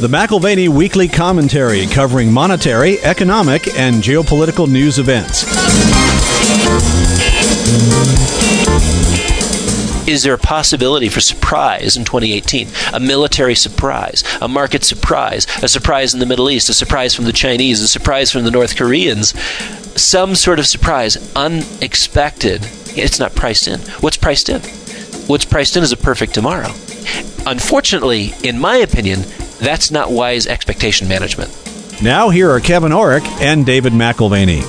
The McAlvany Weekly Commentary, covering monetary, economic, and geopolitical news events. Is there a possibility for surprise in 2018? A military surprise, a market surprise, a surprise in the Middle East, a surprise from the Chinese, a surprise from the North Koreans, some sort of surprise, unexpected. It's not priced in. What's priced in? What's priced in is a perfect tomorrow. Unfortunately, in my opinion, that's not wise expectation management. Now here are Kevin Orrick and David McAlvany.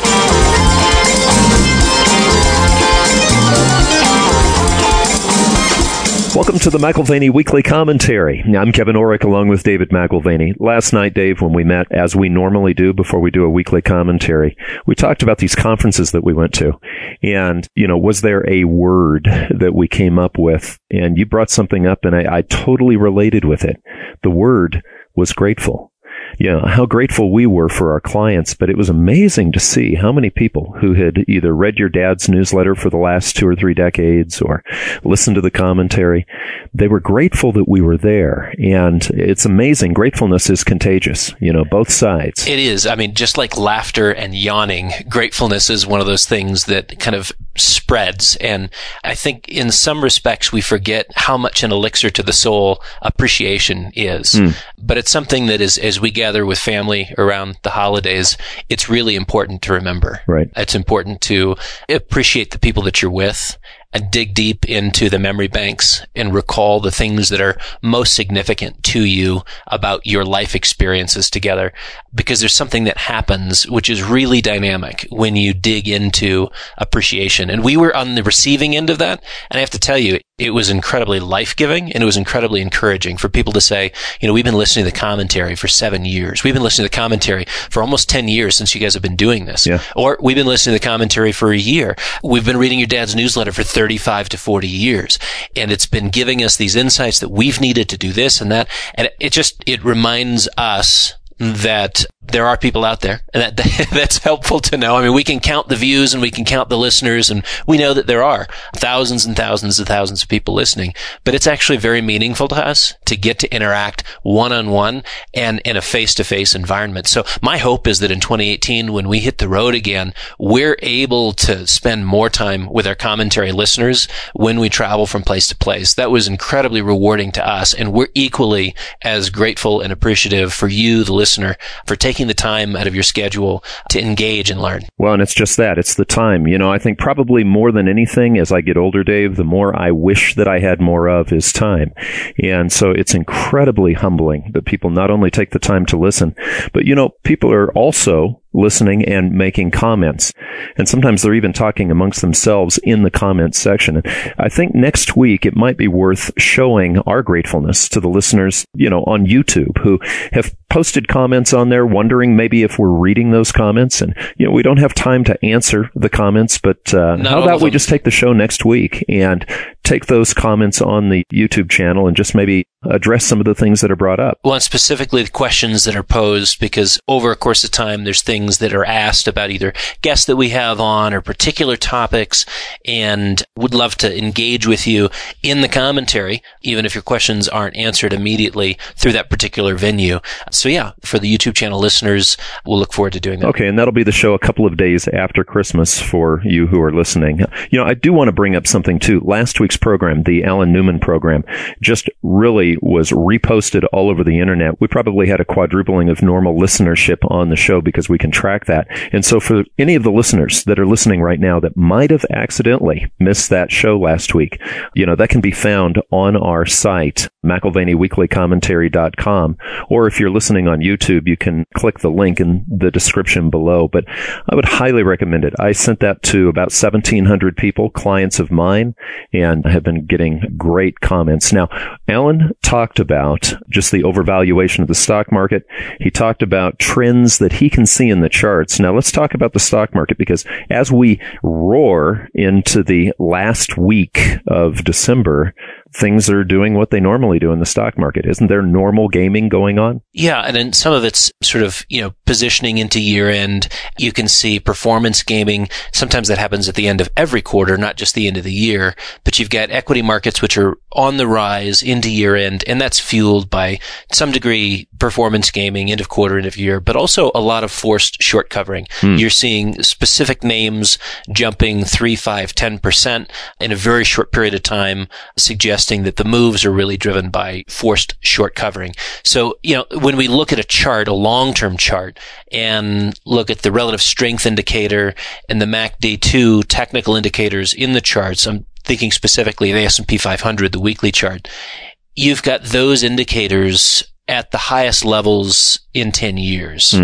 Welcome to the McAlvany Weekly Commentary. I'm Kevin Orrick along with David McAlvany. Last night, Dave, when we met, as we normally do before we do a weekly commentary, we talked about these conferences that we went to. And, was there a word that we came up with? And you brought something up, and I totally related with it. The word was grateful. How grateful we were for our clients, but it was amazing to see how many people who had either read your dad's newsletter for the last 2 or 3 decades or listened to the commentary. They were grateful that we were there. And it's amazing. Gratefulness is contagious, both sides. It is. I mean, just like laughter and yawning, gratefulness is one of those things that kind of spreads. And I think in some respects, we forget how much an elixir to the soul appreciation is. But it's something that is, as we gather with family around the holidays, it's really important to remember. Right. It's important to appreciate the people that you're with and dig deep into the memory banks and recall the things that are most significant to you about your life experiences together. Because there's something that happens which is really dynamic when you dig into appreciation. And we were on the receiving end of that. And I have to tell you, it was incredibly life-giving and it was incredibly encouraging for people to say, we've been listening to the commentary for 7 years. We've been listening to the commentary for almost 10 years since you guys have been doing this. Yeah. Or we've been listening to the commentary for a year. We've been reading your dad's newsletter for 35 to 40 years. And it's been giving us these insights that we've needed to do this and that. And it reminds us that there are people out there, and that's helpful to know. I mean, we can count the views and we can count the listeners, and we know that there are thousands and thousands and thousands of people listening, but it's actually very meaningful to us to get to interact one-on-one and in a face-to-face environment. So my hope is that in 2018, when we hit the road again, we're able to spend more time with our commentary listeners when we travel from place to place. That was incredibly rewarding to us, and we're equally as grateful and appreciative for you, the listener, for taking the time out of your schedule to engage and learn. Well, and it's just that. It's the time. I think probably more than anything, as I get older, Dave, the more I wish that I had more of is time. And so it's incredibly humbling that people not only take the time to listen, but, people are also listening and making comments. And sometimes they're even talking amongst themselves in the comments section. And I think next week it might be worth showing our gratefulness to the listeners, on YouTube who have posted comments on there, wondering maybe if we're reading those comments. And, we don't have time to answer the comments, but how about we just take the show next week and take those comments on the YouTube channel and just maybe address some of the things that are brought up. Well, and specifically the questions that are posed, because over a course of time, there's things that are asked about either guests that we have on or particular topics, and would love to engage with you in the commentary, even if your questions aren't answered immediately through that particular venue. So yeah, for the YouTube channel listeners, we'll look forward to doing that. Okay, and that'll be the show a couple of days after Christmas for you who are listening. I do want to bring up something too. Last week's program, the Alan Newman program, just really was reposted all over the internet. We probably had a quadrupling of normal listenership on the show because we can track that. And so for any of the listeners that are listening right now that might have accidentally missed that show last week, that can be found on our site, McAlvanyWeeklyCommentary.com. Or if you're listening on YouTube, you can click the link in the description below. But I would highly recommend it. I sent that to about 1,700 people, clients of mine, and I have been getting great comments. Now, Alan talked about just the overvaluation of the stock market. He talked about trends that he can see in the charts. Now, let's talk about the stock market, because as we roar into the last week of December, things are doing what they normally do in the stock market. Isn't there normal gaming going on? Yeah, and then some of it's sort of, positioning into year end. You can see performance gaming. Sometimes that happens at the end of every quarter, not just the end of the year. But you've got equity markets which are on the rise into year end, and that's fueled by some degree performance gaming, end of quarter, end of year, but also a lot of forced short covering. You're seeing specific names jumping 3, 5, 10% in a very short period of time, suggesting that the moves are really driven by forced short covering. So, when we look at a chart, a long-term chart, and look at the relative strength indicator and the MACD2 technical indicators in the charts, I'm thinking specifically the S&P 500, the weekly chart, you've got those indicators at the highest levels in 10 years.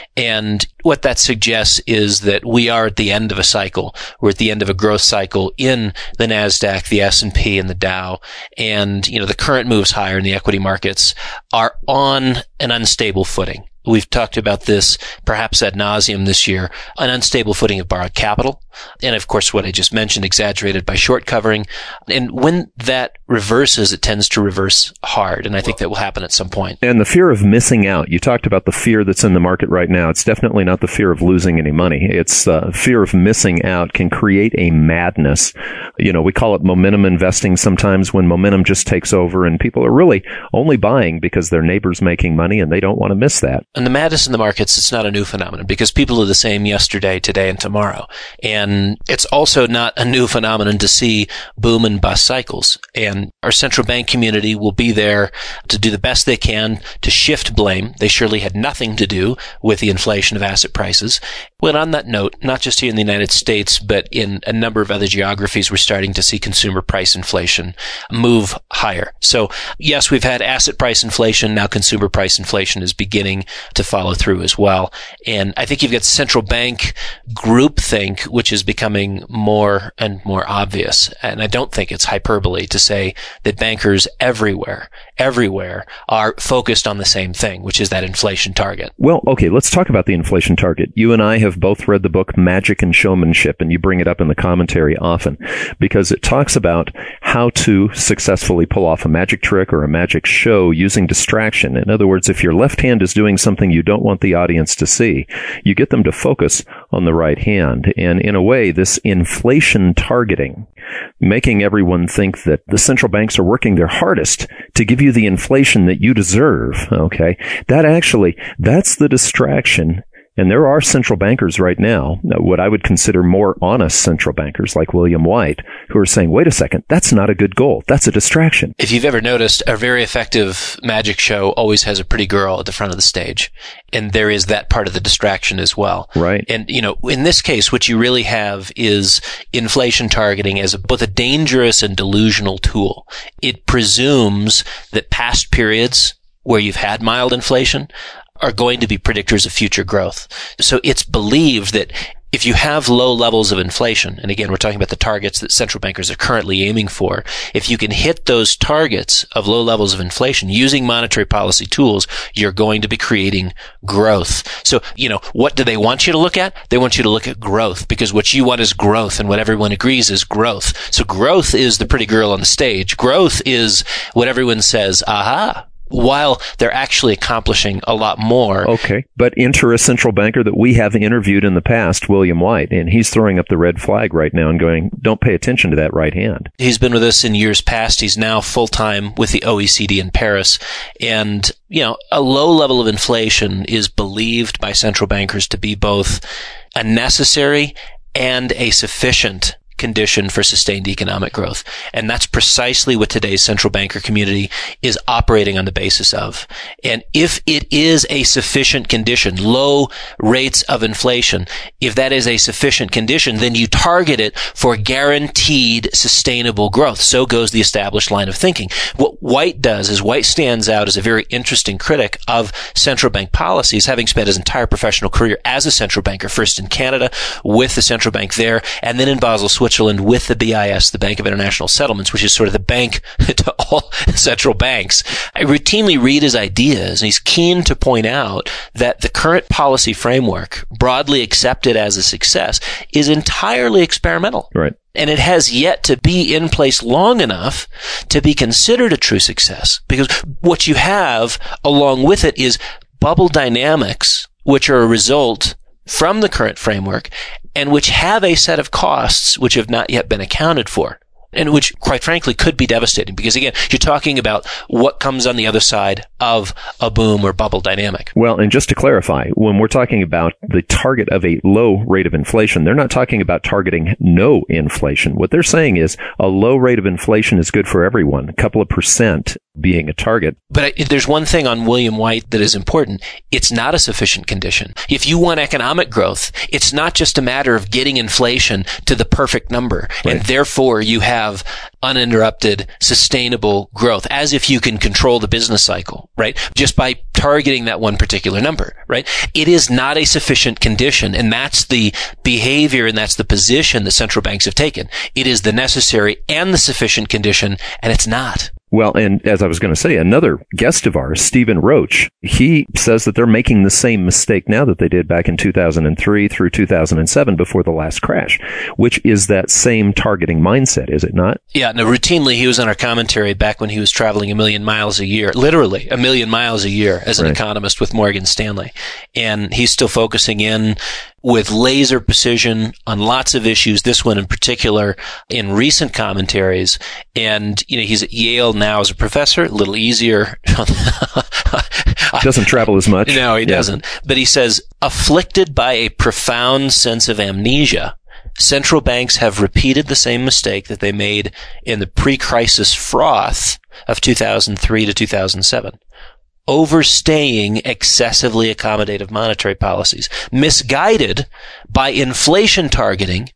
And what that suggests is that we are at the end of a cycle. We're at the end of a growth cycle in the NASDAQ, the S&P, and the Dow. And, the current moves higher in the equity markets are on an unstable footing. We've talked about this perhaps ad nauseum this year, an unstable footing of borrowed capital. And of course, what I just mentioned, exaggerated by short covering. And when that reverses, it tends to reverse hard. And I think that will happen at some point. And the fear of missing out. You talked about the fear that's in the market right now. It's definitely not the fear of losing any money. It's fear of missing out can create a madness. We call it momentum investing sometimes, when momentum just takes over and people are really only buying because their neighbor's making money and they don't want to miss that. And the madness in the markets, it's not a new phenomenon because people are the same yesterday, today, and tomorrow. And it's also not a new phenomenon to see boom and bust cycles. And our central bank community will be there to do the best they can to shift blame. They surely had nothing to do with the inflation of asset prices. Well, on that note, not just here in the United States, but in a number of other geographies, we're starting to see consumer price inflation move higher. So yes, we've had asset price inflation. Now consumer price inflation is beginning to follow through as well. And I think you've got central bank groupthink, which is becoming more and more obvious. And I don't think it's hyperbole to say that bankers everywhere are focused on the same thing, which is that inflation target. Well, okay, let's talk about the inflation target. You and I have both read the book Magic and Showmanship, and you bring it up in the commentary often because it talks about how to successfully pull off a magic trick or a magic show using distraction. In other words, if your left hand is doing something you don't want the audience to see, you get them to focus on the right hand. And in a way, this inflation targeting, making everyone think that the central banks are working their hardest to give you the inflation that you deserve, okay, that's the distraction. And there are central bankers right now, what I would consider more honest central bankers like William White, who are saying, wait a second, that's not a good goal. That's a distraction. If you've ever noticed, a very effective magic show always has a pretty girl at the front of the stage. And there is that part of the distraction as well. Right. And, in this case, what you really have is inflation targeting as both a dangerous and delusional tool. It presumes that past periods where you've had mild inflation are going to be predictors of future growth. So it's believed that if you have low levels of inflation, and again, we're talking about the targets that central bankers are currently aiming for, if you can hit those targets of low levels of inflation using monetary policy tools, you're going to be creating growth. So, what do they want you to look at? They want you to look at growth, because what you want is growth, and what everyone agrees is growth. So growth is the pretty girl on the stage. Growth is what everyone says, aha, while they're actually accomplishing a lot more. Okay, but enter a central banker that we have interviewed in the past, William White, and he's throwing up the red flag right now and going, don't pay attention to that right hand. He's been with us in years past. He's now full-time with the OECD in Paris. And, a low level of inflation is believed by central bankers to be both a necessary and a sufficient condition for sustained economic growth. And that's precisely what today's central banker community is operating on the basis of. And if it is a sufficient condition, low rates of inflation, if that is a sufficient condition, then you target it for guaranteed sustainable growth. So goes the established line of thinking. What White does is White stands out as a very interesting critic of central bank policies, having spent his entire professional career as a central banker, first in Canada with the central bank there, and then in Basel, Switzerland, Switzerland with the BIS, the Bank of International Settlements, which is sort of the bank to all central banks. I routinely read his ideas, and he's keen to point out that the current policy framework, broadly accepted as a success, is entirely experimental. Right. And it has yet to be in place long enough to be considered a true success. Because what you have along with it is bubble dynamics, which are a result from the current framework and which have a set of costs which have not yet been accounted for. And which, quite frankly, could be devastating because, again, you're talking about what comes on the other side of a boom or bubble dynamic. Well, and just to clarify, when we're talking about the target of a low rate of inflation, they're not talking about targeting no inflation. What they're saying is a low rate of inflation is good for everyone, a couple of percent being a target. But there's one thing on William White that is important. It's not a sufficient condition. If you want economic growth, it's not just a matter of getting inflation to the perfect number. Right. And therefore you have uninterrupted, sustainable growth, as if you can control the business cycle, right? Just by targeting that one particular number, right? It is not a sufficient condition, and that's the behavior and that's the position that central banks have taken. It is the necessary and the sufficient condition, and it's not. Well, and as I was going to say, another guest of ours, Stephen Roach, he says that they're making the same mistake now that they did back in 2003 through 2007 before the last crash, which is that same targeting mindset, is it not? Yeah, no, routinely he was on our commentary back when he was traveling 1 million miles a year, literally 1 million miles a year as an economist with Morgan Stanley. And he's still focusing in with laser precision on lots of issues, this one in particular, in recent commentaries. And, he's at Yale now as a professor, a little easier. Doesn't travel as much. No, he doesn't. But he says, afflicted by a profound sense of amnesia, central banks have repeated the same mistake that they made in the pre-crisis froth of 2003 to 2007. Overstaying excessively accommodative monetary policies, misguided by inflation targeting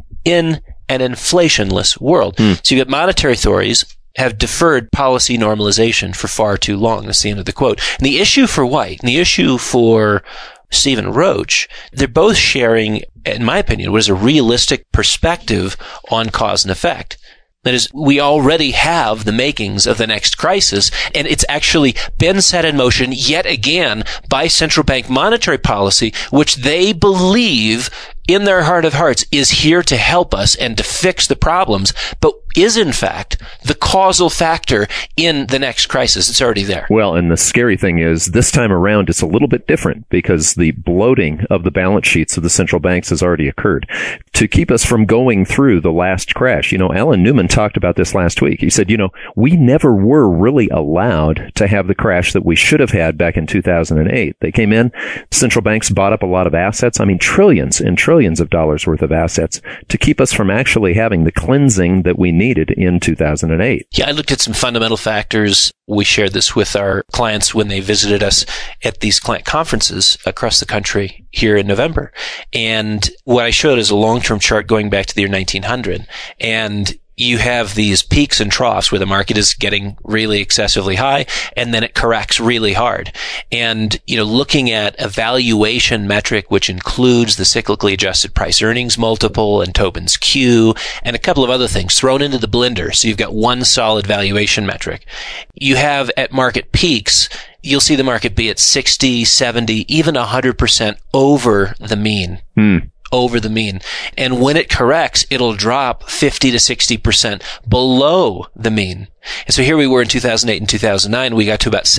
in an inflationless world. So you get monetary authorities have deferred policy normalization for far too long. That's the end of the quote. And the issue for White and the issue for Stephen Roach, they're both sharing, in my opinion, what is a realistic perspective on cause and effect. That is, we already have the makings of the next crisis, and it's actually been set in motion yet again by central bank monetary policy, which they believe in their heart of hearts is here to help us and to fix the problems, but is in fact the causal factor in the next crisis. It's already there. Well, and the scary thing is this time around it's a little bit different because the bloating of the balance sheets of the central banks has already occurred to keep us from going through the last crash. Alan Newman talked about this last week. He said, we never were really allowed to have the crash that we should have had back in 2008. They came in, central banks bought up a lot of assets. Trillions and trillions of dollars worth of assets to keep us from actually having the cleansing that we needed in 2008. Yeah, I looked at some fundamental factors. We shared this with our clients when they visited us at these client conferences across the country here in November. And what I showed is a long-term chart going back to the year 1900. And you have these peaks and troughs where the market is getting really excessively high and then it corrects really hard. And, looking at a valuation metric, which includes the cyclically adjusted price earnings multiple and Tobin's Q and a couple of other things thrown into the blender. So you've got one solid valuation metric. You have at market peaks, you'll see the market be at 60, 70, even 100% over the mean. Over the mean. And when it corrects, it'll drop 50 to 60% below the mean. And so here we were in 2008 and 2009, we got to about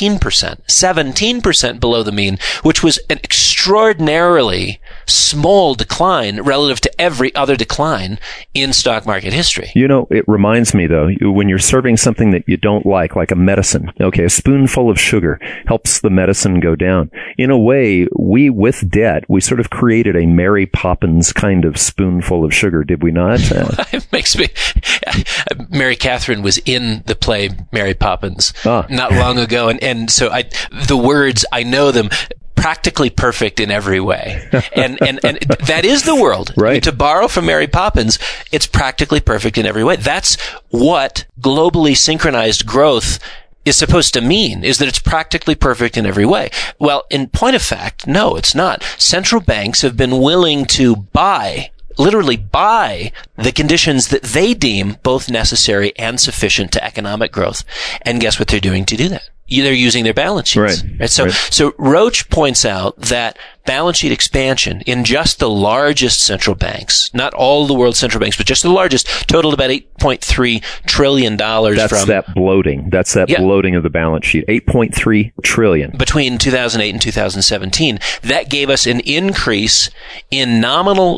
17% below the mean, which was an extraordinarily small decline relative to every other decline in stock market history. It reminds me though, when you're serving something that you don't like a medicine, a spoonful of sugar helps the medicine go down. In a way, we with debt, we sort of created a Mary Poppins kind of spoonful of sugar, did we not? It makes me, Mary Catherine was in the play Mary Poppins not long ago. And so the words, I know them, practically perfect in every way. And that is the world. Right. To borrow from Mary Poppins, it's practically perfect in every way. That's what globally synchronized growth is supposed to mean, is that it's practically perfect in every way. Well, in point of fact, no, it's not. Central banks have been willing to buy literally buy the conditions that they deem both necessary and sufficient to economic growth. And guess what they're doing to do that? They're using their balance sheets. Right? So Roach points out that balance sheet expansion in just the largest central banks, not all the world's central banks, but just the largest, totaled about $8.3 trillion. That's that bloating. That's that bloating of the balance sheet. $8.3 trillion. Between 2008 and 2017. That gave us an increase in nominal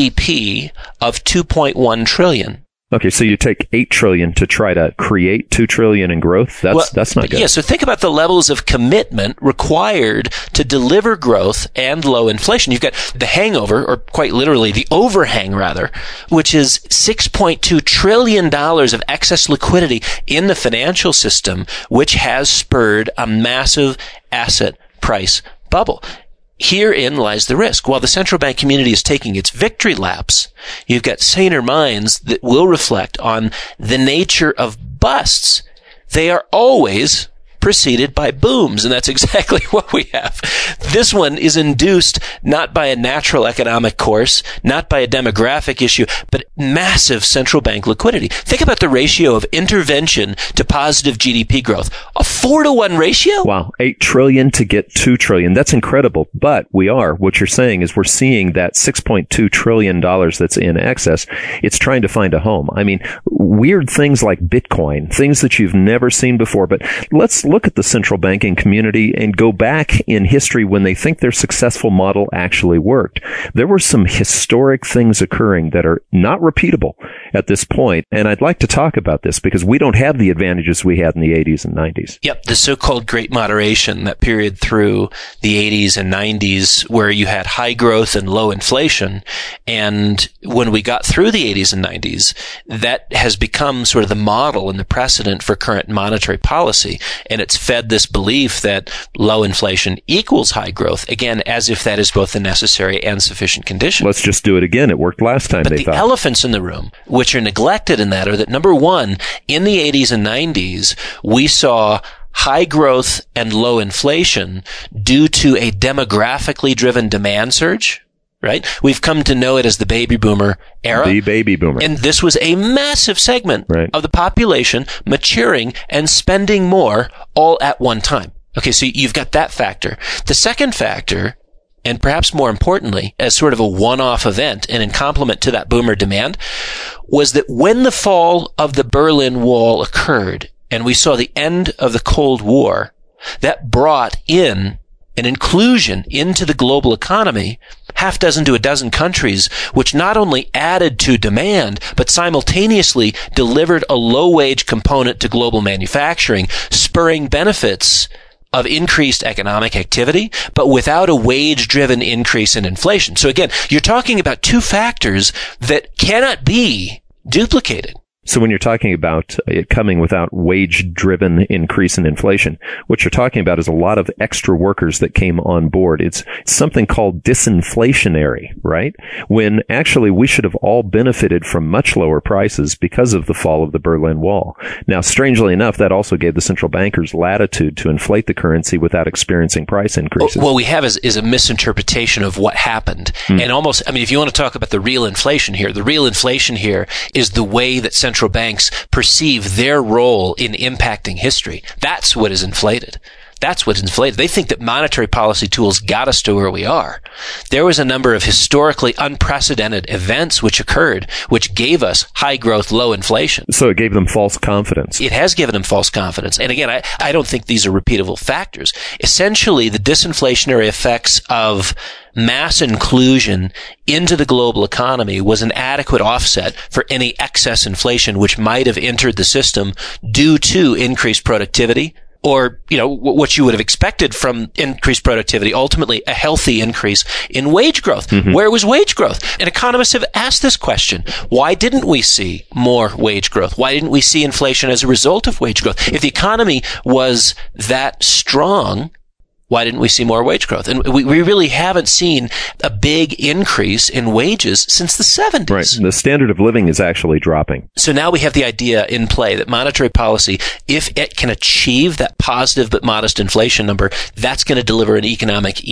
GDP of $2.1 trillion. Okay, so you take $8 trillion to try to create $2 trillion in growth? That's not good. Yeah, so think about the levels of commitment required to deliver growth and low inflation. You've got the hangover, or quite literally the overhang rather, which is $6.2 trillion of excess liquidity in the financial system, which has spurred a massive asset price bubble. Herein lies the risk. While the central bank community is taking its victory laps, you've got saner minds that will reflect on the nature of busts. They are always preceded by booms, and that's exactly what we have. This one is induced not by a natural economic course, not by a demographic issue, but massive central bank liquidity. Think about the ratio of intervention to positive GDP growth. A 4-to-1 ratio? Wow. $8 trillion to get $2 trillion. That's incredible. But what you're saying is we're seeing that $6.2 trillion that's in excess. It's trying to find a home. I mean, weird things like Bitcoin, things that you've never seen before. But let's look at the central banking community and go back in history when they think their successful model actually worked. There were some historic things occurring that are not repeatable at this point. And I'd like to talk about this because we don't have the advantages we had in the 80s and 90s. Yep, the so-called Great Moderation, that period through the 80s and 90s where you had high growth and low inflation. And when we got through the 80s and 90s, that has become sort of the model and the precedent for current monetary policy. And it's fed this belief that low inflation equals high growth, again, as if that is both the necessary and sufficient condition. Let's just do it again. It worked last time, but the elephants in the room, which are neglected in that, are that, number one, in the 80s and 90s, we saw high growth and low inflation due to a demographically driven demand surge. Right? We've come to know it as the baby boomer era. The baby boomer. And this was a massive segment of the population maturing and spending more all at one time. Okay, so you've got that factor. The second factor, and perhaps more importantly, as sort of a one-off event and in complement to that boomer demand, was that when the fall of the Berlin Wall occurred and we saw the end of the Cold War, that brought in an inclusion into the global economy, half dozen to a dozen countries, which not only added to demand, but simultaneously delivered a low-wage component to global manufacturing, spurring benefits of increased economic activity, but without a wage-driven increase in inflation. So again, you're talking about two factors that cannot be duplicated. So when you're talking about it coming without wage-driven increase in inflation, what you're talking about is a lot of extra workers that came on board. It's something called disinflationary, right? When actually we should have all benefited from much lower prices because of the fall of the Berlin Wall. Now, strangely enough, that also gave the central bankers latitude to inflate the currency without experiencing price increases. What we have is a misinterpretation of what happened. And almost, I mean, if you want to talk about the real inflation here is the way that central banks perceive their role in impacting history. That's what is inflated. That's what's inflated. They think that monetary policy tools got us to where we are. There was a number of historically unprecedented events which occurred, which gave us high growth, low inflation. So it gave them false confidence. It has given them false confidence. And again, I don't think these are repeatable factors. Essentially, the disinflationary effects of mass inclusion into the global economy was an adequate offset for any excess inflation which might have entered the system due to increased productivity, or, what you would have expected from increased productivity, ultimately a healthy increase in wage growth. Where was wage growth? And economists have asked this question. Why didn't we see more wage growth? Why didn't we see inflation as a result of wage growth? If the economy was that strong, why didn't we see more wage growth? And we really haven't seen a big increase in wages since the 70s. Right. The standard of living is actually dropping. So now we have the idea in play that monetary policy, if it can achieve that positive but modest inflation number, that's going to deliver an economic Eden.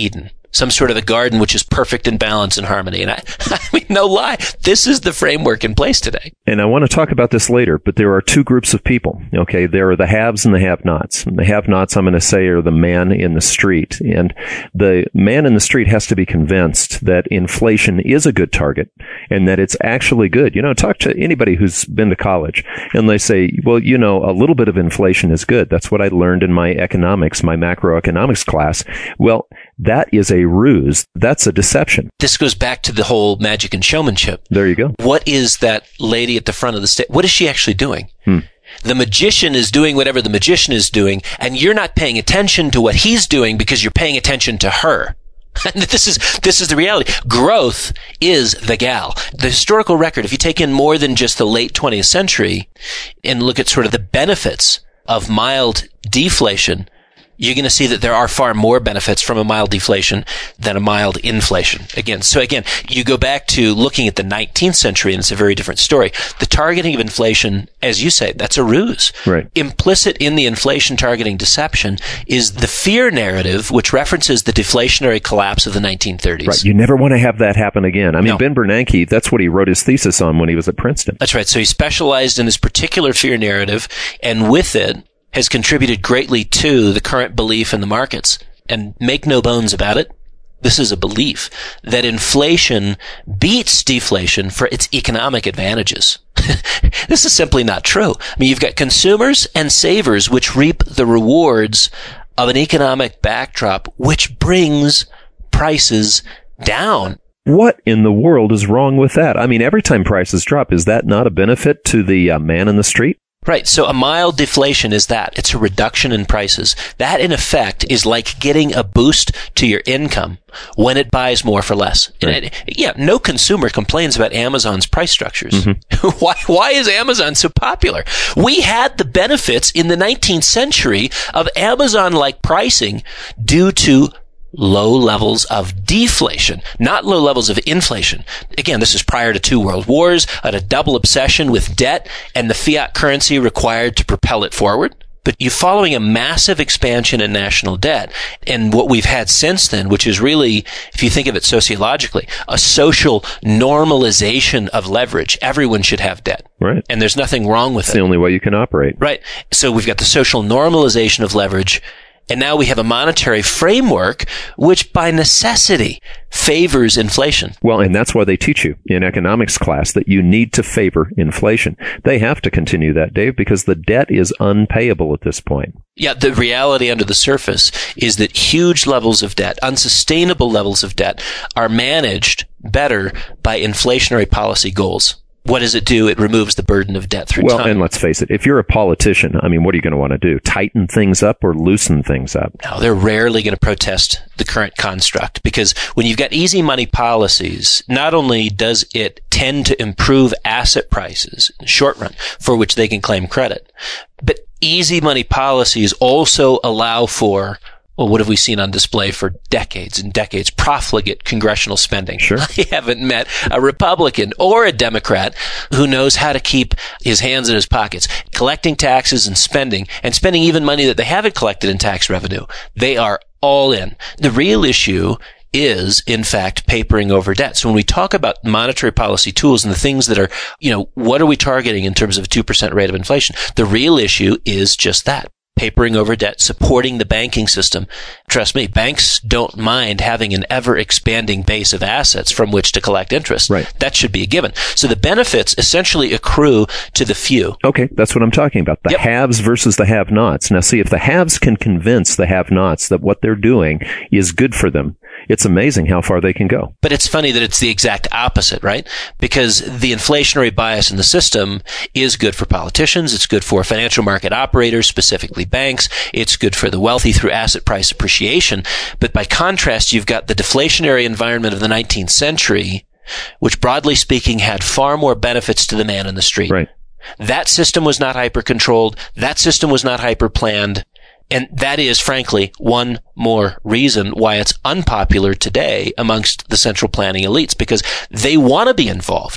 some sort of a garden which is perfect in balance and harmony. And I mean, no lie, this is the framework in place today. And I want to talk about this later, but there are two groups of people. Okay, there are the haves and the have-nots. And the have-nots, I'm going to say, are the man in the street. And the man in the street has to be convinced that inflation is a good target and that it's actually good. You know, talk to anybody who's been to college and they say, well, you know, a little bit of inflation is good. That's what I learned in my macroeconomics class. Well, that is a ruse. That's a deception. This goes back to the whole magic and showmanship. There you go. What is that lady at the front of the stage? What is she actually doing? The magician is doing whatever the magician is doing, and you're not paying attention to what he's doing because you're paying attention to her. And this is the reality. Growth is the gal. The historical record, if you take in more than just the late 20th century and look at sort of the benefits of mild deflation, you're going to see that there are far more benefits from a mild deflation than a mild inflation. Again, you go back to looking at the 19th century, and it's a very different story. The targeting of inflation, as you say, that's a ruse. Right. Implicit in the inflation targeting deception is the fear narrative, which references the deflationary collapse of the 1930s. Right. You never want to have that happen again. I mean, Ben Bernanke, that's what he wrote his thesis on when he was at Princeton. That's right. So he specialized in this particular fear narrative, and with it, has contributed greatly to the current belief in the markets. And make no bones about it, this is a belief that inflation beats deflation for its economic advantages. This is simply not true. I mean, you've got consumers and savers which reap the rewards of an economic backdrop which brings prices down. What in the world is wrong with that? I mean, every time prices drop, is that not a benefit to the man in the street? Right. So a mild deflation is that. It's a reduction in prices. That, in effect, is like getting a boost to your income when it buys more for less. Right. No consumer complains about Amazon's price structures. Mm-hmm. Why is Amazon so popular? We had the benefits in the 19th century of Amazon-like pricing due to low levels of deflation, not low levels of inflation. Again, this is prior to 2 world wars, and a double obsession with debt and the fiat currency required to propel it forward. But you're following a massive expansion in national debt. And what we've had since then, which is really, if you think of it sociologically, a social normalization of leverage. Everyone should have debt. Right. And there's nothing wrong with it. It's the only way you can operate. Right. So we've got the social normalization of leverage. And now we have a monetary framework which by necessity favors inflation. Well, and that's why they teach you in economics class that you need to favor inflation. They have to continue that, Dave, because the debt is unpayable at this point. Yeah, the reality under the surface is that huge levels of debt, unsustainable levels of debt, are managed better by inflationary policy goals. What does it do? It removes the burden of debt through time. Well, and let's face it, if you're a politician, I mean, what are you going to want to do? Tighten things up or loosen things up? No, they're rarely going to protest the current construct, because when you've got easy money policies, not only does it tend to improve asset prices in the short run, for which they can claim credit, but easy money policies also allow for, well, what have we seen on display for decades and decades? Profligate congressional spending. Sure. I haven't met a Republican or a Democrat who knows how to keep his hands in his pockets, collecting taxes and spending even money that they haven't collected in tax revenue. They are all in. The real issue is, in fact, papering over debt. So when we talk about monetary policy tools and the things that are, what are we targeting in terms of a 2% rate of inflation? The real issue is just that. Papering over debt, supporting the banking system. Trust me, banks don't mind having an ever-expanding base of assets from which to collect interest. Right. That should be a given. So the benefits essentially accrue to the few. Okay, that's what I'm talking about. The haves versus the have-nots. Now, see, if the haves can convince the have-nots that what they're doing is good for them, it's amazing how far they can go. But it's funny that it's the exact opposite, right? Because the inflationary bias in the system is good for politicians. It's good for financial market operators, specifically banks. It's good for the wealthy through asset price appreciation. But by contrast, you've got the deflationary environment of the 19th century, which broadly speaking had far more benefits to the man in the street. Right. That system was not hyper-controlled. That system was not hyper-planned. And that is, frankly, one more reason why it's unpopular today amongst the central planning elites, because they want to be involved.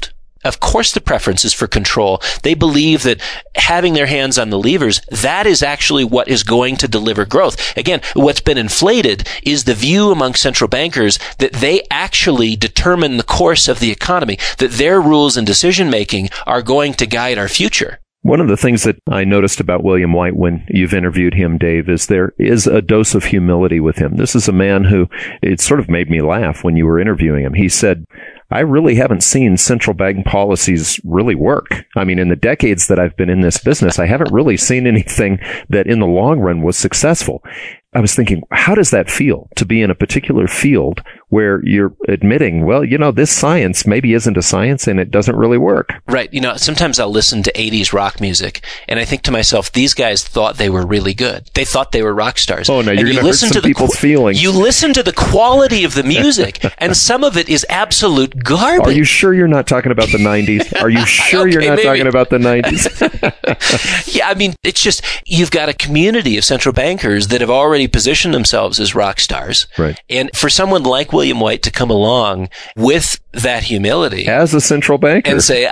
Of course the preference is for control. They believe that having their hands on the levers, that is actually what is going to deliver growth. Again, what's been inflated is the view among central bankers that they actually determine the course of the economy, that their rules and decision-making are going to guide our future. One of the things that I noticed about William White when you've interviewed him, Dave, is there is a dose of humility with him. This is a man who, it sort of made me laugh when you were interviewing him. He said, I really haven't seen central bank policies really work. I mean, in the decades that I've been in this business, I haven't really seen anything that in the long run was successful. I was thinking, how does that feel to be in a particular field where you're admitting, well, this science maybe isn't a science and it doesn't really work? Right. Sometimes I'll listen to 80s rock music and I think to myself, these guys thought they were really good. They thought they were rock stars. Oh, no, you're going to hurt some people's feelings. You listen to the quality of the music and some of it is absolute garbage. Are you sure you're not talking about the 90s? Are you sure okay, you're not maybe. talking about the 90s? Yeah, I mean, it's just, you've got a community of central bankers that have already positioned themselves as rock stars. Right. And for someone like William White to come along with that humility as a central banker and say,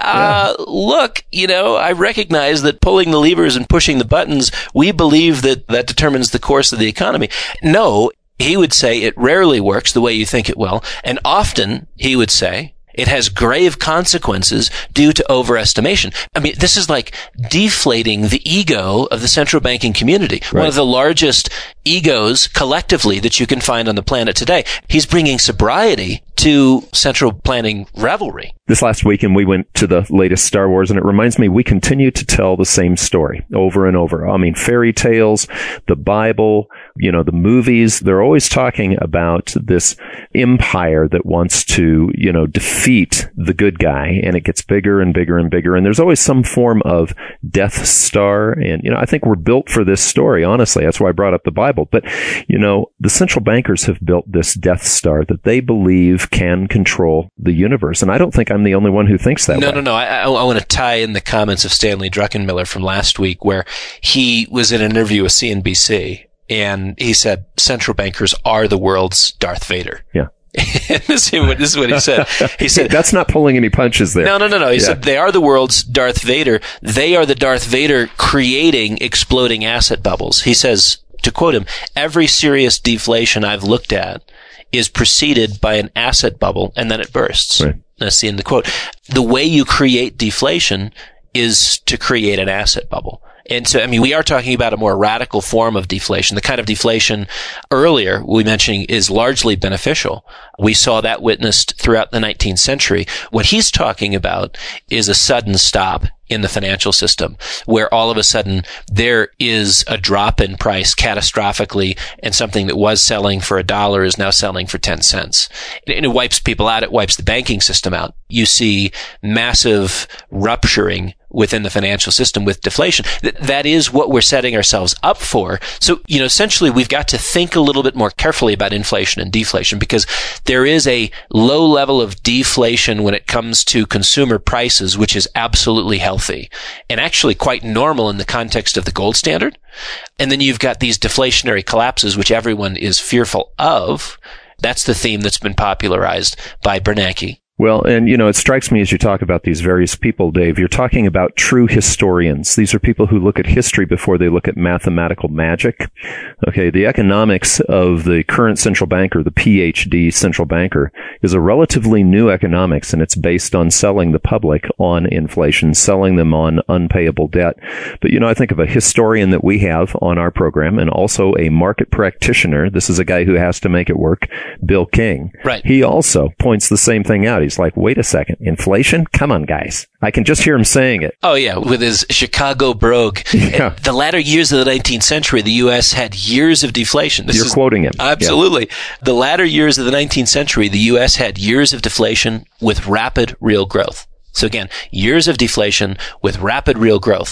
look, I recognize that pulling the levers and pushing the buttons, we believe that determines the course of the economy. No, he would say it rarely works the way you think it will. And often he would say it has grave consequences due to overestimation. I mean, this is like deflating the ego of the central banking community. Right. One of the largest egos collectively that you can find on the planet today. He's bringing sobriety to central planning revelry. This last weekend, we went to the latest Star Wars, and it reminds me we continue to tell the same story over and over. I mean, fairy tales, the Bible, the movies, they're always talking about this empire that wants to, defeat the good guy, and it gets bigger and bigger and bigger. And there's always some form of Death Star. And, I think we're built for this story, honestly. That's why I brought up the Bible. But, the central bankers have built this Death Star that they believe can control the universe. And I don't think I'm the only one who thinks that way. No. I want to tie in the comments of Stanley Druckenmiller from last week, where he was in an interview with CNBC, and he said, central bankers are the world's Darth Vader. Yeah. This is what he said. He said, that's not pulling any punches there. No. He said, they are the world's Darth Vader. They are the Darth Vader creating exploding asset bubbles. He says, to quote him, every serious deflation I've looked at is preceded by an asset bubble, and then it bursts. Right. That's the end of the quote. The way you create deflation is to create an asset bubble. And so, we are talking about a more radical form of deflation. The kind of deflation earlier we mentioned is largely beneficial. We saw that witnessed throughout the 19th century. What he's talking about is a sudden stop in the financial system, where all of a sudden there is a drop in price catastrophically, and something that was selling for $1 is now selling for 10 cents. And it wipes people out. It wipes the banking system out. You see massive rupturing within the financial system with deflation. That is what we're setting ourselves up for. So, essentially we've got to think a little bit more carefully about inflation and deflation, because there is a low level of deflation when it comes to consumer prices, which is absolutely healthy and actually quite normal in the context of the gold standard. And then you've got these deflationary collapses, which everyone is fearful of. That's the theme that's been popularized by Bernanke. Well, and, it strikes me as you talk about these various people, Dave, you're talking about true historians. These are people who look at history before they look at mathematical magic. Okay, the economics of the current central banker, the PhD central banker, is a relatively new economics, and it's based on selling the public on inflation, selling them on unpayable debt. But, I think of a historian that we have on our program, and also a market practitioner. This is a guy who has to make it work, Bill King. Right. He also points the same thing out. He's like, wait a second, inflation? Come on, guys. I can just hear him saying it. Oh, yeah, with his Chicago brogue. Yeah. The latter years of the 19th century, the U.S. had years of deflation. You're quoting him. Absolutely. Yeah. The latter years of the 19th century, the U.S. had years of deflation with rapid real growth. So again, years of deflation with rapid real growth.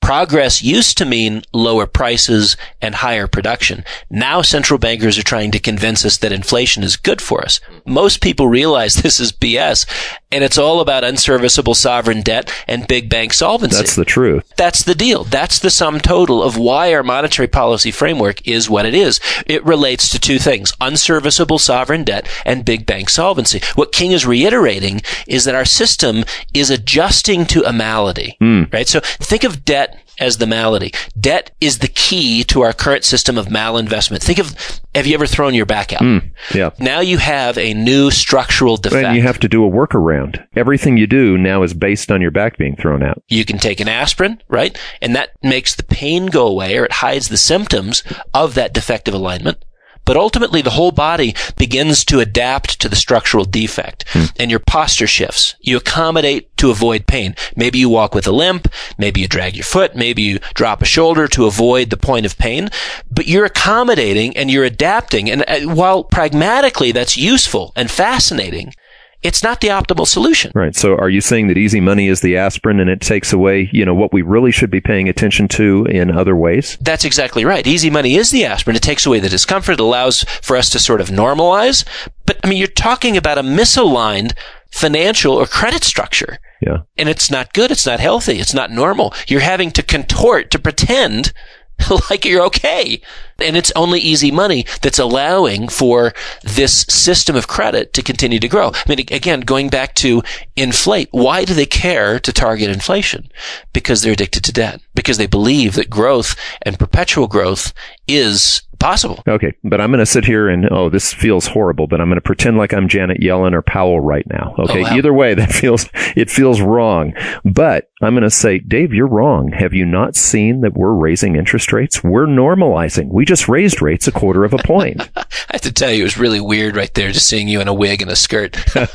Progress used to mean lower prices and higher production. Now central bankers are trying to convince us that inflation is good for us. Most people realize this is BS, and it's all about unserviceable sovereign debt and big bank solvency. That's the truth. That's the deal. That's the sum total of why our monetary policy framework is what it is. It relates to two things: unserviceable sovereign debt and big bank solvency. What King is reiterating is that our system is adjusting to a malady, right? So think of debt as the malady. Debt is the key to our current system of malinvestment. Have you ever thrown your back out? Yeah. Now you have a new structural defect. And you have to do a workaround. Everything you do now is based on your back being thrown out. You can take an aspirin, right? And that makes the pain go away, or it hides the symptoms of that defective alignment. But ultimately, the whole body begins to adapt to the structural defect, and your posture shifts. You accommodate to avoid pain. Maybe you walk with a limp, maybe you drag your foot, maybe you drop a shoulder to avoid the point of pain, but you're accommodating and you're adapting. And while pragmatically that's useful and fascinating, it's not the optimal solution. Right. So are you saying that easy money is the aspirin and it takes away, what we really should be paying attention to in other ways? That's exactly right. Easy money is the aspirin. It takes away the discomfort. It allows for us to sort of normalize. But you're talking about a misaligned financial or credit structure. Yeah. And it's not good. It's not healthy. It's not normal. You're having to contort to pretend like you're okay. And it's only easy money that's allowing for this system of credit to continue to grow. Again, going back to inflate, why do they care to target inflation? Because they're addicted to debt. Because they believe that growth and perpetual growth is possible. Okay, but I'm going to sit here and, this feels horrible, but I'm going to pretend like I'm Janet Yellen or Powell right now. Okay, wow. Either way, it feels wrong. But I'm going to say, Dave, you're wrong. Have you not seen that we're raising interest rates? We're normalizing. We just raised rates 1/4 of a point. I have to tell you, it was really weird right there, just seeing you in a wig and a skirt.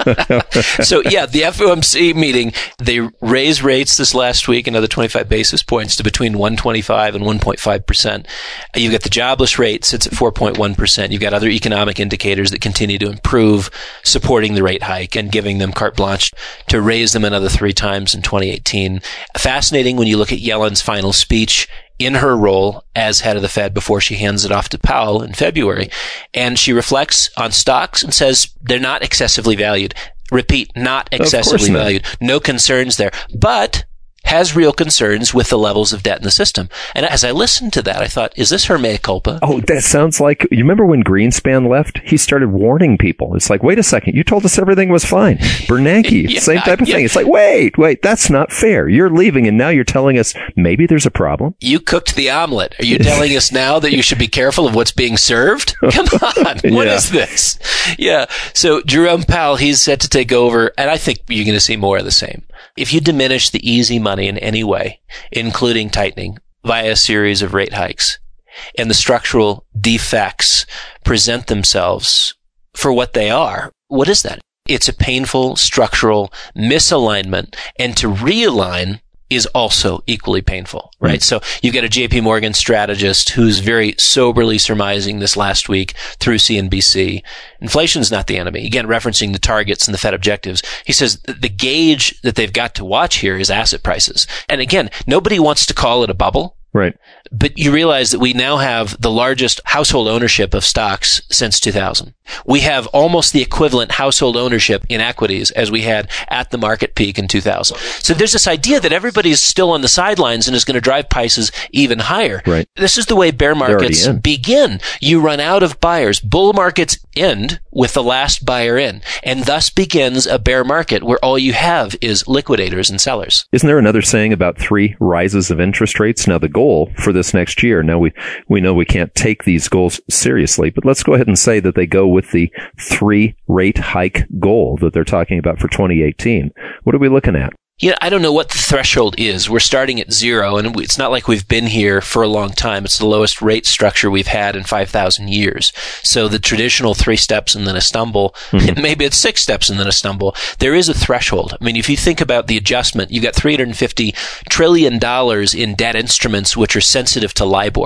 So yeah, the FOMC meeting, they raised rates this last week another 25 basis points to between 1.25 and 1.5%. You've got the jobless rate sits at 4.1%. You've got other economic indicators that continue to improve, supporting the rate hike and giving them carte blanche to raise them another 3 times in 2018. Fascinating when you look at Yellen's final speech in her role as head of the Fed before she hands it off to Powell in February. And she reflects on stocks and says they're not excessively valued. Repeat, not excessively valued. No concerns there. But has real concerns with the levels of debt in the system. And as I listened to that, I thought, is this her mea culpa? Oh, that sounds like, you remember when Greenspan left? He started warning people. It's like, wait a second, you told us everything was fine. Bernanke, same type of thing. It's like, wait, that's not fair. You're leaving and now you're telling us maybe there's a problem. You cooked the omelet. Are you telling us now that you should be careful of what's being served? Come on. What is this? Yeah. So Jerome Powell, he's set to take over, and I think you're going to see more of the same. If you diminish the easy money in any way, including tightening via a series of rate hikes, and the structural defects present themselves for what they are, what is that? It's a painful structural misalignment, and to realign is also equally painful, right? So you've got a JP Morgan strategist who's very soberly surmising this last week through CNBC. Inflation's not the enemy. Again, referencing the targets and the Fed objectives. He says the gauge that they've got to watch here is asset prices. And again, nobody wants to call it a bubble. Right. But you realize that we now have the largest household ownership of stocks since 2000. We have almost the equivalent household ownership in equities as we had at the market peak in 2000. So there's this idea that everybody is still on the sidelines and is going to drive prices even higher. Right. This is the way bear markets begin. You run out of buyers. Bull markets end with the last buyer in. And thus begins a bear market where all you have is liquidators and sellers. Isn't there another saying about 3 rises of interest rates? Now, the goal for this next year, now we know we can't take these goals seriously, but let's go ahead and say that they go with the 3 rate hike goal that they're talking about for 2018. What are we looking at? I don't know what the threshold is. We're starting at 0, and it's not like we've been here for a long time. It's the lowest rate structure we've had in 5,000 years. So the traditional 3 steps and then a stumble, maybe it's 6 steps and then a stumble. There is a threshold. If you think about the adjustment, you've got $350 trillion in debt instruments which are sensitive to LIBOR.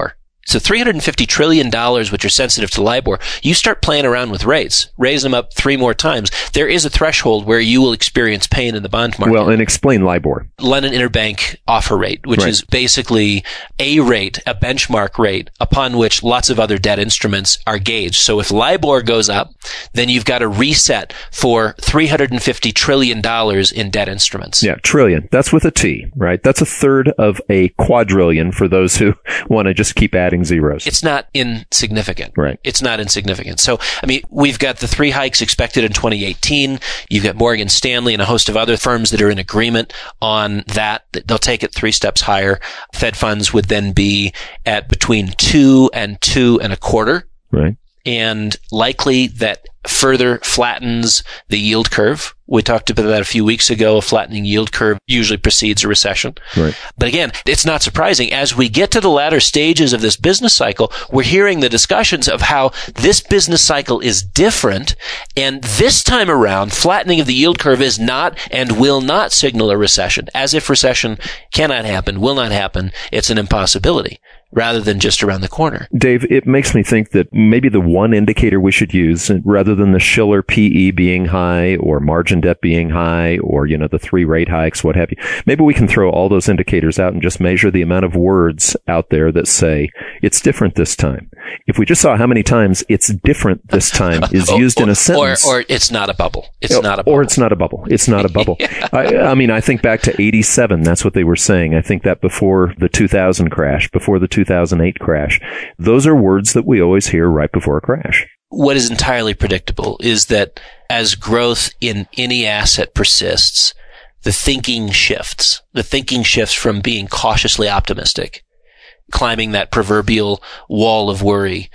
So $350 trillion, which are sensitive to LIBOR, you start playing around with rates, raise them up 3 more times. There is a threshold where you will experience pain in the bond market. Well, and explain LIBOR. London Interbank Offer Rate, which is basically a rate, a benchmark rate, upon which lots of other debt instruments are gauged. So if LIBOR goes up, then you've got a reset for $350 trillion in debt instruments. Yeah, trillion. That's with a T, right? That's a third of a quadrillion for those who want to just keep adding zeros. It's not insignificant. Right. It's not insignificant. So, I mean, we've got the 3 hikes expected in 2018. You've got Morgan Stanley and a host of other firms that are in agreement on that. They'll take it 3 steps higher. Fed funds would then be at between 2 and 2.25. Right. And likely that further flattens the yield curve. We talked about that a few weeks ago. A flattening yield curve usually precedes a recession. Right. But again, it's not surprising. As we get to the latter stages of this business cycle, we're hearing the discussions of how this business cycle is different. And this time around, flattening of the yield curve is not and will not signal a recession. As if recession cannot happen, will not happen. It's an impossibility, rather than just around the corner. Dave, it makes me think that maybe the one indicator we should use, rather than the Shiller PE being high or margin debt being high or, the 3 rate hikes, what have you, maybe we can throw all those indicators out and just measure the amount of words out there that say it's different this time. If we just saw how many times it's different this time is used in a sentence. Or it's not a bubble. It's not a bubble. Or it's not a bubble. It's not a bubble. Yeah. I think back to 87. That's what they were saying. I think that before the 2000 crash, before the 2008 crash, those are words that we always hear right before a crash. What is entirely predictable is that as growth in any asset persists, the thinking shifts. The thinking shifts from being cautiously optimistic, climbing that proverbial wall of worry,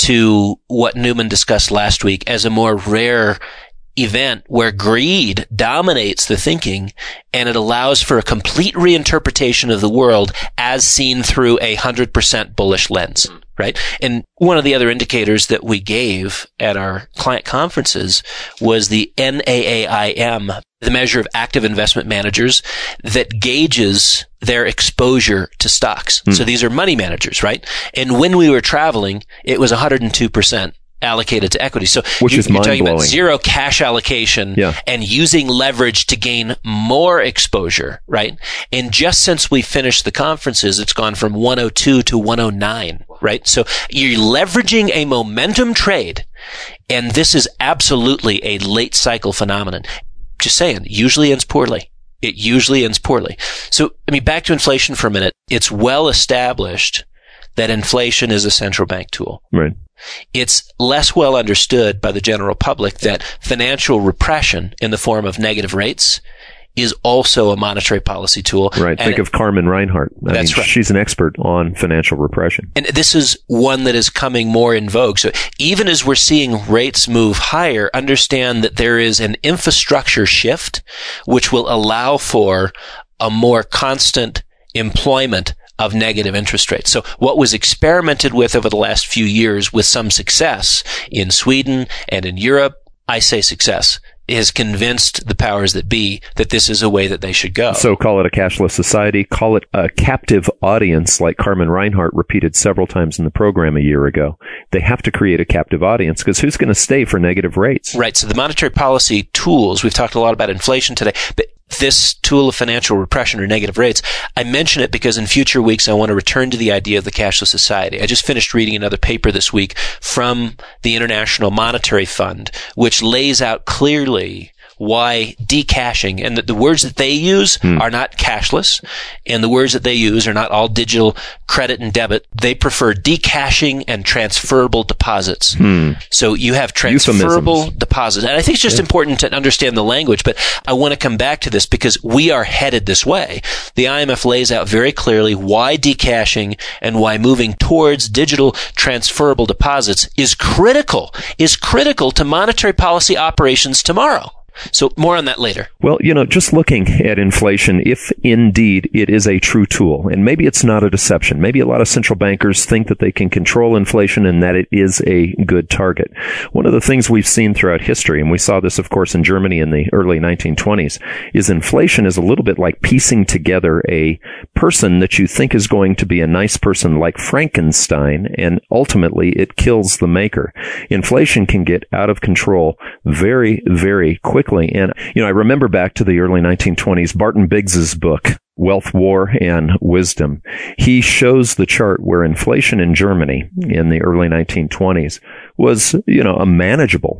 to what Newman discussed last week as a more rare event where greed dominates the thinking and it allows for a complete reinterpretation of the world as seen through 100% bullish lens, right? And one of the other indicators that we gave at our client conferences was the NAAIM, the measure of active investment managers that gauges their exposure to stocks. So these are money managers, right? And when we were traveling, it was 102%. Allocated to equity. So which is you're talking mind-blowing. about zero cash allocation and using leverage to gain more exposure, right? And just since we finished the conferences, it's gone from 102 to 109, right? So you're leveraging a momentum trade, and this is absolutely a late cycle phenomenon. Just saying, usually ends poorly. It usually ends poorly. So, back to inflation for a minute. It's well established that inflation is a central bank tool. Right. It's less well understood by the general public that financial repression in the form of negative rates is also a monetary policy tool. Right. Think of Carmen Reinhart. That's right. She's an expert on financial repression. And this is one that is coming more in vogue. So even as we're seeing rates move higher, understand that there is an infrastructure shift which will allow for a more constant employment of negative interest rates. So what was experimented with over the last few years with some success in Sweden and in Europe, I say success, has convinced the powers that be that this is a way that they should go. So call it a cashless society, call it a captive audience like Carmen Reinhart repeated several times in the program a year ago. They have to create a captive audience because who's going to stay for negative rates? Right. So the monetary policy tools, we've talked a lot about inflation today, but this tool of financial repression or negative rates, I mention it because in future weeks I want to return to the idea of the cashless society. I just finished reading another paper this week from the International Monetary Fund, which lays out clearly why decashing, and the words that they use are not cashless, and the words that they use are not all digital credit and debit. They prefer decashing and transferable deposits. So you have transferable deposits. And I think it's just important to understand the language, but I want to come back to this because we are headed this way. The IMF lays out very clearly why decashing and why moving towards digital transferable deposits is critical to monetary policy operations tomorrow. So more on that later. Well, just looking at inflation, if indeed it is a true tool, and maybe it's not a deception, maybe a lot of central bankers think that they can control inflation and that it is a good target. One of the things we've seen throughout history, and we saw this, of course, in Germany in the early 1920s, is inflation is a little bit like piecing together a person that you think is going to be a nice person like Frankenstein, and ultimately it kills the maker. Inflation can get out of control very, very quickly. And, I remember back to the early 1920s, Barton Biggs's book, Wealth, War, and Wisdom. He shows the chart where inflation in Germany in the early 1920s was, a manageable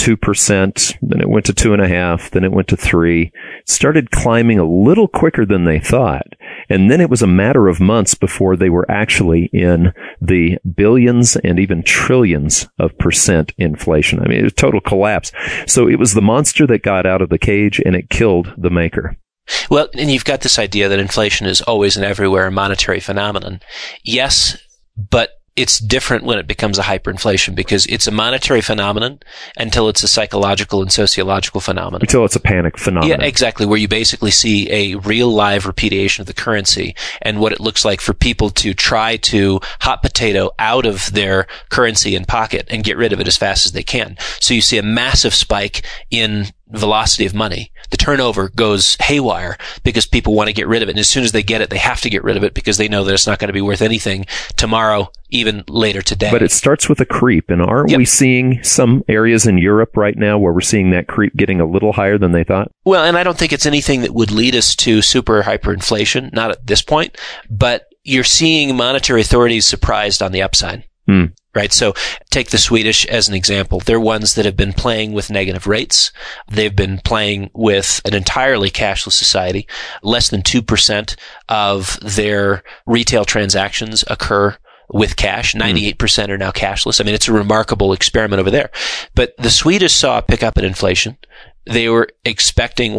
2%, then it went to 2.5%, then it went to 3%, started climbing a little quicker than they thought. And then it was a matter of months before they were actually in the billions and even trillions of percent inflation. I mean, it was a total collapse. So it was the monster that got out of the cage and it killed the maker. Well, and you've got this idea that inflation is always and everywhere a monetary phenomenon. Yes, but it's different when it becomes a hyperinflation because it's a monetary phenomenon until it's a psychological and sociological phenomenon. Until it's a panic phenomenon. Yeah, exactly, where you basically see a real live repudiation of the currency and what it looks like for people to try to hot potato out of their currency in pocket and get rid of it as fast as they can. So you see a massive spike in velocity of money. The turnover goes haywire because people want to get rid of it. And as soon as they get it, they have to get rid of it because they know that it's not going to be worth anything tomorrow, even later today. But it starts with a creep. And aren't we seeing some areas in Europe right now where we're seeing that creep getting a little higher than they thought? Well, and I don't think it's anything that would lead us to super hyperinflation, not at this point, but you're seeing monetary authorities surprised on the upside. Right. So take the Swedish as an example. They're ones that have been playing with negative rates. They've been playing with an entirely cashless society. Less than 2% of their retail transactions occur with cash. 98% are now cashless. I mean, it's a remarkable experiment over there. But the Swedish saw a pickup in inflation. They were expecting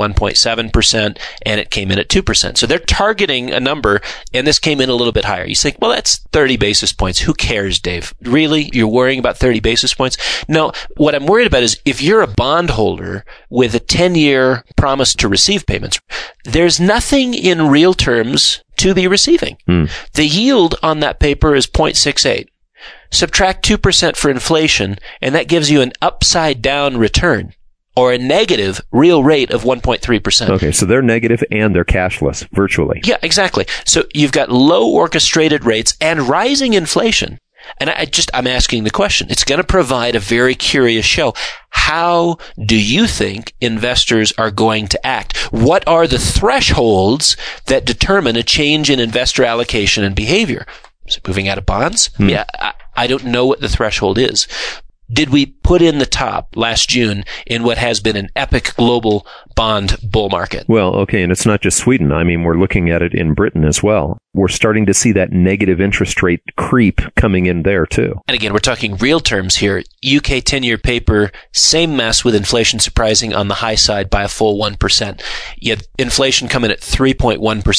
1.7% and it came in at 2%. So they're targeting a number and this came in a little bit higher. You think, well, that's 30 basis points. Who cares, Dave? Really? You're worrying about 30 basis points? No, what I'm worried about is if you're a bondholder with a 10-year promise to receive payments, there's nothing in real terms to be receiving. The yield on that paper is 0.68. Subtract 2% for inflation and that gives you an upside down return. Or a negative real rate of 1.3%. Okay, so they're negative and they're cashless, virtually. Yeah, exactly. So you've got low orchestrated rates and rising inflation. And I'm asking the question. It's going to provide a very curious show. How do you think investors are going to act? What are the thresholds that determine a change in investor allocation and behavior? Is it moving out of bonds? Yeah, I don't know what the threshold is. Did we put in the top last June in what has been an epic global bond bull market? Well, okay, and it's not just Sweden. I mean, we're looking at it in Britain as well. We're starting to see that negative interest rate creep coming in there, too. And again, we're talking real terms here. UK 10-year paper, same mess with inflation surprising on the high side by a full 1%. Yet inflation coming at 3.1%,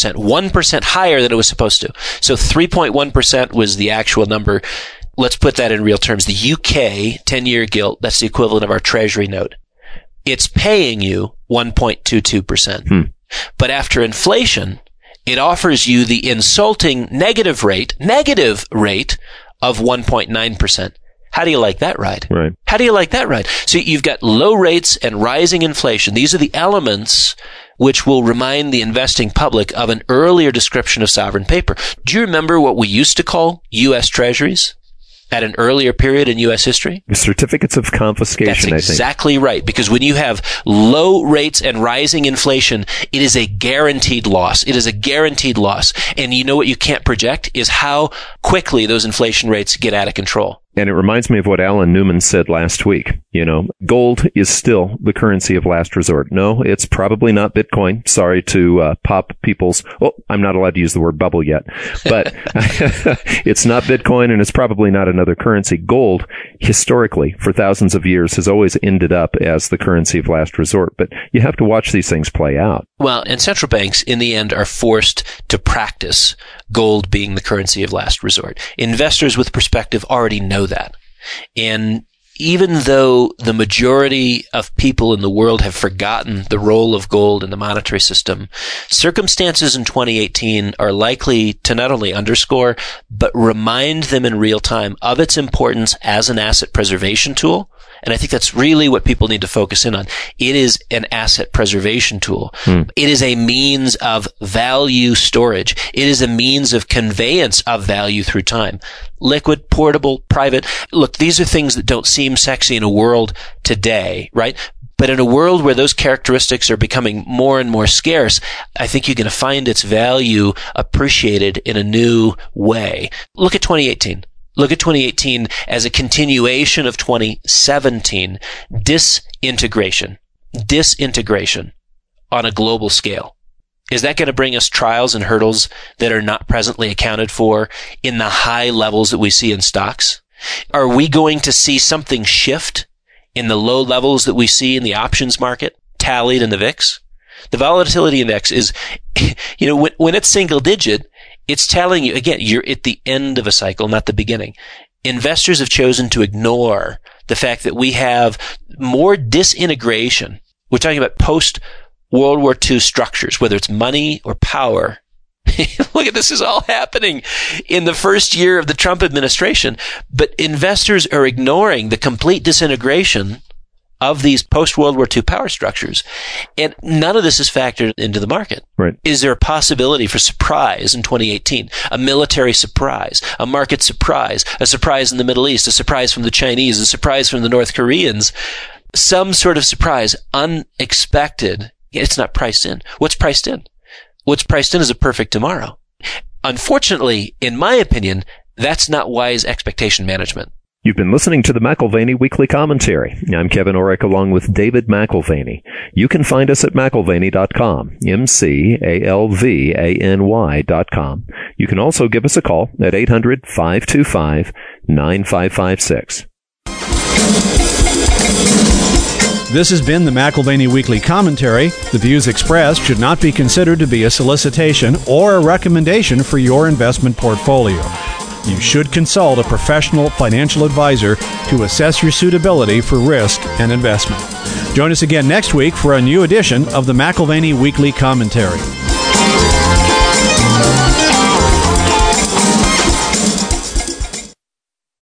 1% higher than it was supposed to. So 3.1% was the actual number. Let's put that in real terms. The UK 10-year gilt, that's the equivalent of our treasury note. It's paying you 1.22%. But after inflation, it offers you the insulting negative rate of 1.9%. How do you like that ride? Right. How do you like that ride? So you've got low rates and rising inflation. These are the elements which will remind the investing public of an earlier description of sovereign paper. Do you remember what we used to call U.S. Treasuries at an earlier period in U.S. history? Certificates of confiscation, I think. That's exactly right. Because when you have low rates and rising inflation, it is a guaranteed loss. It is a guaranteed loss. And you know what you can't project is how quickly those inflation rates get out of control. And it reminds me of what Alan Newman said last week. Gold is still the currency of last resort. No, it's probably not Bitcoin. Sorry to pop people's... Oh, I'm not allowed to use the word bubble yet. But it's not Bitcoin and it's probably not another currency. Gold, historically, for thousands of years, has always ended up as the currency of last resort. But you have to watch these things play out. Well, and central banks, in the end, are forced to practice gold being the currency of last resort. Investors with perspective already know that. And even though the majority of people in the world have forgotten the role of gold in the monetary system, circumstances in 2018 are likely to not only underscore, but remind them in real time of its importance as an asset preservation tool. And I think that's really what people need to focus in on. It is an asset preservation tool. It is a means of value storage. It is a means of conveyance of value through time. Liquid, portable, private. Look, these are things that don't seem sexy in a world today, right? But in a world where those characteristics are becoming more and more scarce, I think you're going to find its value appreciated in a new way. Look at 2018. Look at 2018 as a continuation of 2017. Disintegration on a global scale. Is that going to bring us trials and hurdles that are not presently accounted for in the high levels that we see in stocks? Are we going to see something shift in the low levels that we see in the options market, tallied in the VIX? The volatility index is, when it's single digit, it's telling you, again, you're at the end of a cycle, not the beginning. Investors have chosen to ignore the fact that we have more disintegration. We're talking about post-World War II structures, whether it's money or power. Look at this is all happening in the first year of the Trump administration. But investors are ignoring the complete disintegration of these post-World War II power structures. And none of this is factored into the market. Right. Is there a possibility for surprise in 2018? A military surprise, a market surprise, a surprise in the Middle East, a surprise from the Chinese, a surprise from the North Koreans, some sort of surprise, unexpected. It's not priced in. What's priced in? What's priced in is a perfect tomorrow. Unfortunately, in my opinion, that's not wise expectation management. You've been listening to the McAlvany Weekly Commentary. I'm Kevin Orrick along with David McAlvany. You can find us at McAlvany.com, McAlvany.com. You can also give us a call at 800-525-9556. This has been the McAlvany Weekly Commentary. The views expressed should not be considered to be a solicitation or a recommendation for your investment portfolio. You should consult a professional financial advisor to assess your suitability for risk and investment. Join us again next week for a new edition of the McAlvany Weekly Commentary.